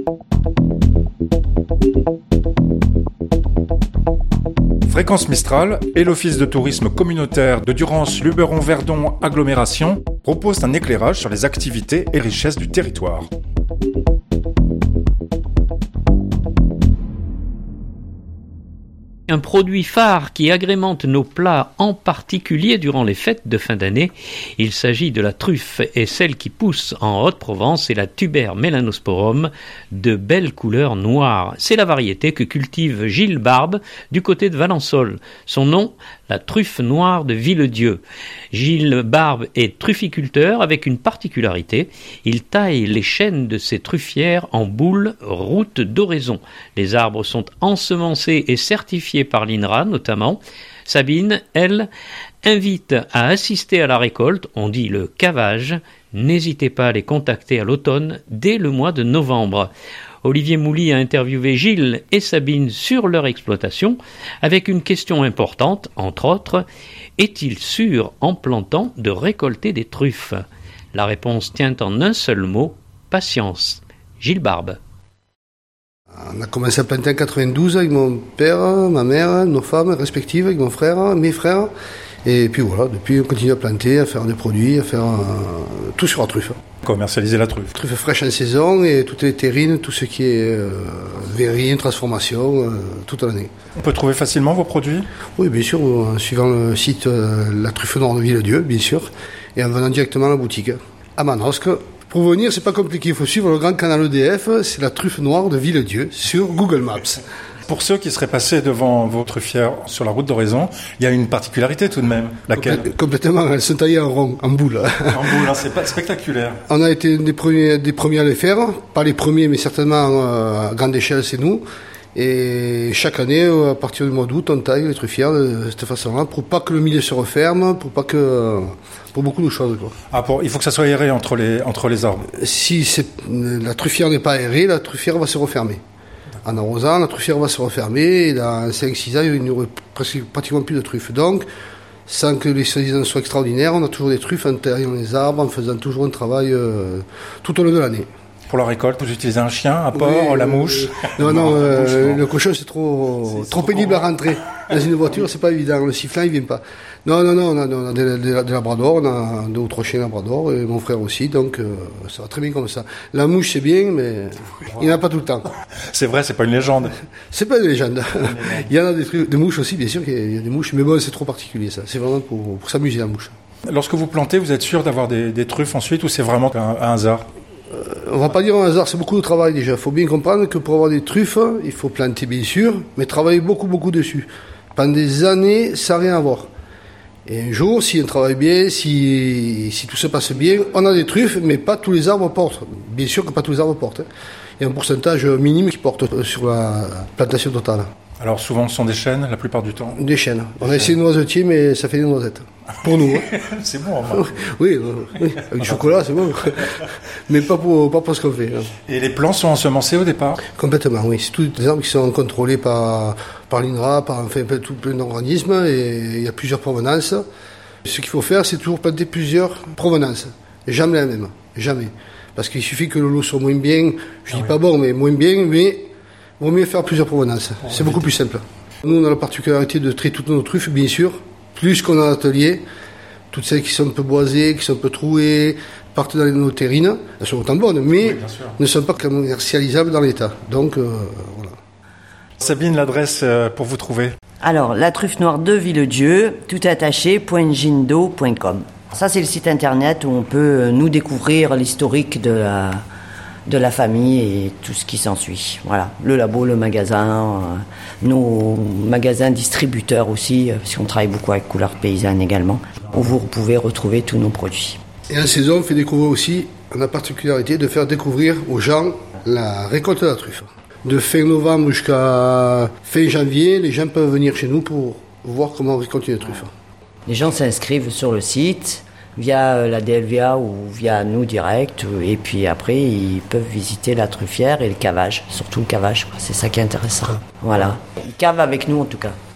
Fréquence Mistral et l'Office de tourisme communautaire de Durance-Luberon-Verdon Agglomération proposent un éclairage sur les activités et richesses du territoire. Un produit phare qui agrémente nos plats, en particulier durant les fêtes de fin d'année. Il s'agit de la truffe, et celle qui pousse en Haute-Provence est la Tuber melanosporum, de belle couleur noire. C'est la variété que cultive Gilles Barbe du côté de Valençol. Son nom, la truffe noire de Villedieu. Gilles Barbe est trufficulteur avec une particularité. Il taille les chênes de ses truffières en boules route d'oraison. Les arbres sont ensemencés et certifiés par l'INRA notamment. Sabine, elle, invite à assister à la récolte, on dit le cavage. N'hésitez pas à les contacter à l'automne, dès le mois de novembre. Olivier Mouly a interviewé Gilles et Sabine sur leur exploitation avec une question importante, entre autres, est-il sûr en plantant de récolter des truffes ? La réponse tient en un seul mot, patience. Gilles Barbe. On a commencé à planter en 92 avec mon père, ma mère, nos femmes respectives, avec mon frère, mes frères. Et puis voilà, depuis on continue à planter, à faire des produits, à faire tout sur la truffe. Commercialiser la truffe. Truffe fraîche en saison et toutes les terrines, tout ce qui est verrine, transformation, toute l'année. On peut trouver facilement vos produits ? Oui, bien sûr, en suivant le site La Truffe Noire de Villedieu, bien sûr, et en venant directement à la boutique. À Manosque. Pour venir, c'est pas compliqué, il faut suivre le grand canal EDF, c'est La Truffe Noire de Villedieu sur Google Maps. Pour ceux qui seraient passés devant vos truffières sur la route d'Oraison, il y a une particularité tout de même. Laquelle ? Complètement, elles sont taillées en rond, en boule. En boule, hein, c'est pas spectaculaire. On a été des premiers à les faire, pas les premiers, mais certainement à grande échelle, c'est nous. Et chaque année, à partir du mois d'août, on taille les truffières de cette façon-là, pour pas que le milieu se referme, pour beaucoup de choses, quoi. Il faut que ça soit aéré entre les arbres. Si la truffière n'est pas aérée, la truffière va se refermer. En arrosant, la truffière va se refermer, et dans 5-6 ans, il n'y aurait pratiquement plus de truffes. Donc, sans que les saisons soient extraordinaires, on a toujours des truffes en taillant les arbres, en faisant toujours un travail tout au long de l'année. Pour la récolte, vous utilisez un chien, un porc, la mouche ? Non, le cochon, c'est trop pénible à rentrer. Dans une voiture, c'est pas évident. Le sifflant, il vient pas. Non, on a des labradors, on a 2 ou 3 chiens labradors, et mon frère aussi, donc ça va très bien comme ça. La mouche, c'est bien, mais il n'y en a pas tout le temps. C'est vrai, c'est pas une légende. C'est pas une légende. Il y en a des mouches aussi, bien sûr qu'il y a des mouches, mais bon, c'est trop particulier, ça. C'est vraiment pour s'amuser, la mouche. Lorsque vous plantez, vous êtes sûr d'avoir des truffes ensuite, ou c'est vraiment un hasard ? On va pas dire un hasard, c'est beaucoup de travail déjà. Il faut bien comprendre que pour avoir des truffes, il faut planter bien sûr, mais travailler beaucoup dessus. Pendant des années, ça n'a rien à voir. Et un jour, si on travaille bien, si tout se passe bien, on a des truffes, mais pas tous les arbres portent. Bien sûr que pas tous les arbres portent. Il y a un pourcentage minime qui porte sur la plantation totale. Alors souvent, ce sont des chênes, la plupart du temps. Des chênes. On a essayé de noisetiers, mais ça fait des noisettes. Pour nous. Hein. C'est bon, enfin. Oui, avec du chocolat, c'est bon. Mais pas pour ce qu'on fait. Hein. Et les plants sont ensemencés au départ ? Complètement, oui. C'est tous des arbres qui sont contrôlés par l'INRA, tout plein d'organismes, et il y a plusieurs provenances. Ce qu'il faut faire, c'est toujours planter plusieurs provenances. Jamais la même. Jamais. Parce qu'il suffit que le lot soit moins bien, je dis pas bon, mais moins bien, mais il vaut mieux faire plusieurs provenances. C'est beaucoup plus simple. Nous, on a la particularité de trier toutes nos truffes, bien sûr. Plus qu'on a l'atelier, toutes celles qui sont un peu boisées, qui sont un peu trouées, partent dans nos terrines. Elles sont autant bonnes, mais ne sont pas commercialisables dans l'état. Donc, voilà. Sabine, l'adresse pour vous trouver ? Alors, la truffe noire de Villedieu, tout attaché, .gindo.com. Ça, c'est le site internet où on peut nous découvrir l'historique de la famille et tout ce qui s'ensuit. Voilà, le labo, le magasin, nos magasins distributeurs aussi, parce qu'on travaille beaucoup avec Couleurs Paysannes également, où vous pouvez retrouver tous nos produits. Et en saison, on fait découvrir aussi, on a la particularité de faire découvrir aux gens la récolte de la truffe. De fin novembre jusqu'à fin janvier, les gens peuvent venir chez nous pour voir comment on récolte une truffe. Les gens s'inscrivent sur le site via la DLVA ou via nous direct, et puis après ils peuvent visiter la truffière et le cavage, surtout le cavage, c'est ça qui est intéressant. Voilà, ils cavent avec nous en tout cas.